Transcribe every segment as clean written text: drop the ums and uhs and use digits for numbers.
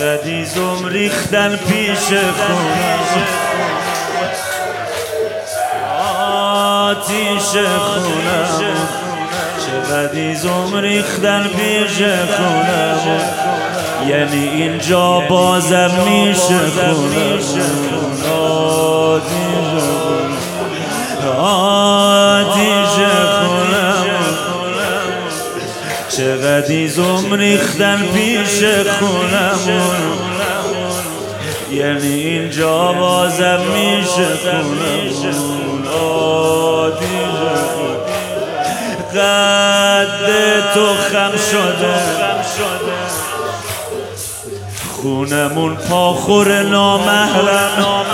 چقدر ایزم ریختن پیش خونم، آتیش خونم، چقدر ایزم ریختن پیش خونم، یعنی اینجا بازم میشه خونم، آتیش خونم، چقدر ایزم ریختن پیش خونم، یعنی اینجا بازم میشه خونم، آتیش قد تو خم شده، خونمون پاخور نامحرم،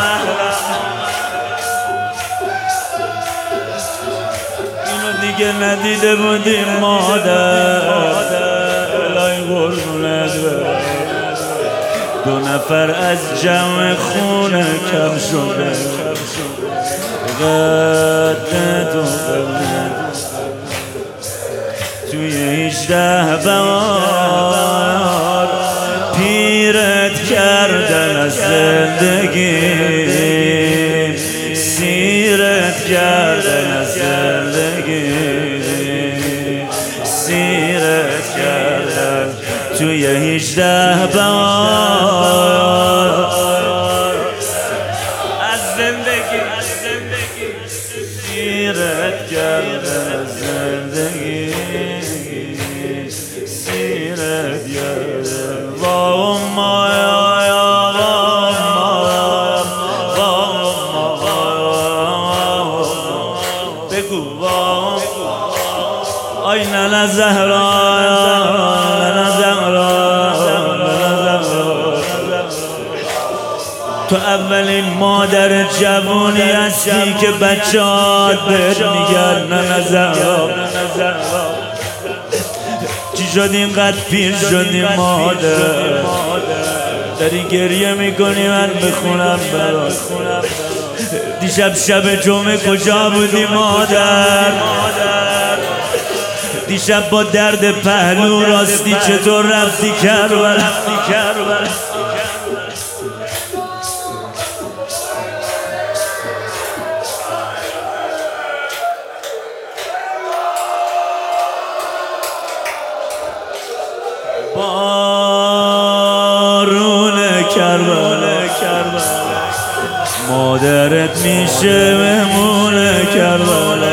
اینو دیگه ندیده بودیم مادر، الهی قربونت برم، 2 نفر از جمع خونه کم شده، قد تو توی 18 بهار پیرت کردن از زندگی، سیرت کردن از زندگی، سیرت کردن توی 18 بهار از زندگی، سیرت کردن از زندگی، سیرت کردن. آی ننه زهرا، ننه زهرا، تو اولین مادر جوانی هستی که بچه‌هات بهت میگن ننه زهرا. چی شد اینقدر پیر شدی مادر؟ داری گریه میکنی من بخونم برات. دیشب شب جمعه کجا بودی مادر؟ دیشب با درد پهلو راستی چطور رفتی کربلا؟ بارون کربلا مادرت میشه مهمون کربلا.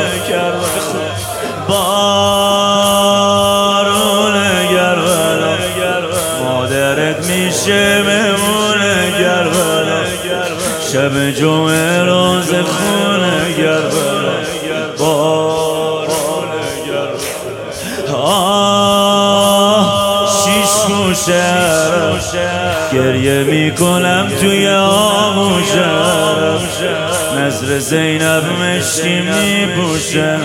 بارون کربلا مادرت میشه مهمون کربلا. شب جمعه روز خونه کربلا. بارون کربلا شیش گوشم گریه میکنم توی آغوشم. نظر زینب مشکی میپوشم.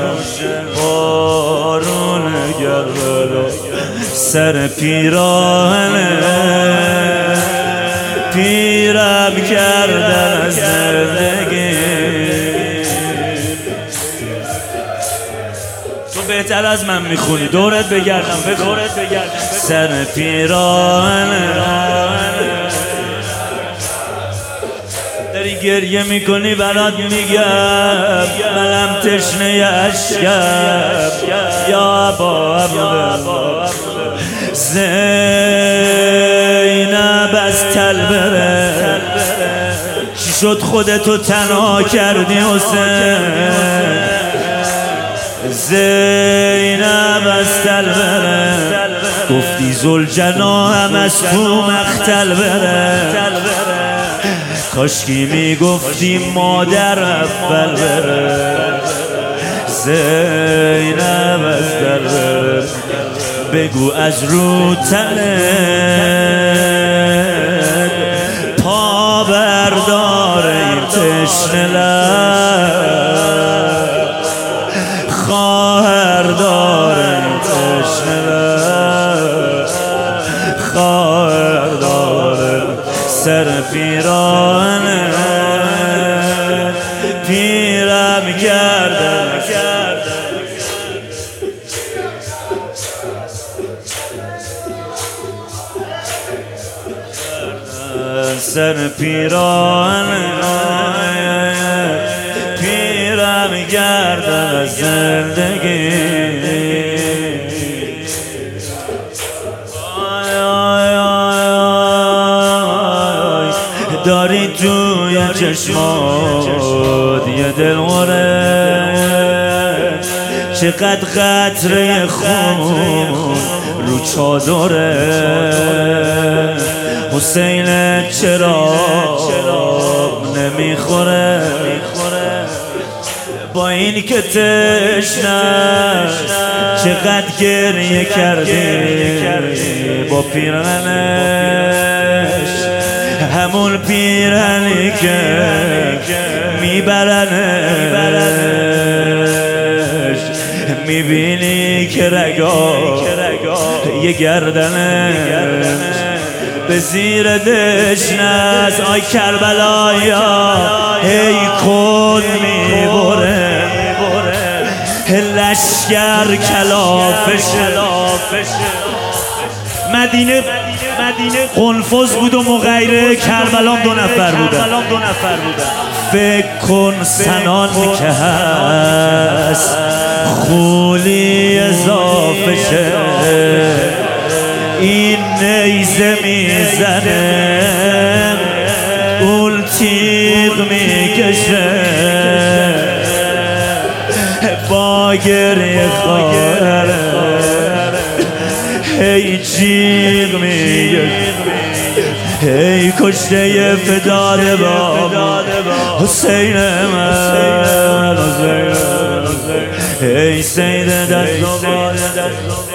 بارون کربلا سر پیراهنه پیرم کردن از زندگی. تو بهتر از من میخونی، دورت بگردم بگو. سر پیراهنه داری گریه میکنی برات میگم منم تشنه اشکم. یا ابا زینب از تل بره. چی شد خودتو تنها کردی حسین؟ زینب از تل بره. گفتی زلجنا هم از تو مقتل بره. کاشکی میگفتی مادر اول بره. زینب از تل بره. بگو از رو تنت پا بردار این تشنه لب. خواهر دار این تشنه لب. خواهر دار سر پیراهنه پیرم کردن. سر پیران پیرم گردم از زندگی داری توی چشمات یه دلوره چقدر قطره خون رو چادره حسین چرا نمیخوره با این که تشنه چقدر گریه کردی با پیرنش همون پیرنی که میبرنش میبینی که رگا یه گردنش به زیر دشنست آی کربلایا هی کن میبره لشگر کلافشه مدینه قنفذ بود و مغیره کربلام 2 نفر بودن فکر کن سنان که هست خولی اضافه شه این نیزه میزنه اون تیغ میکشه با گریه خاره هی جیغ میگه هی کشته فداد با حسین من هی سید دست و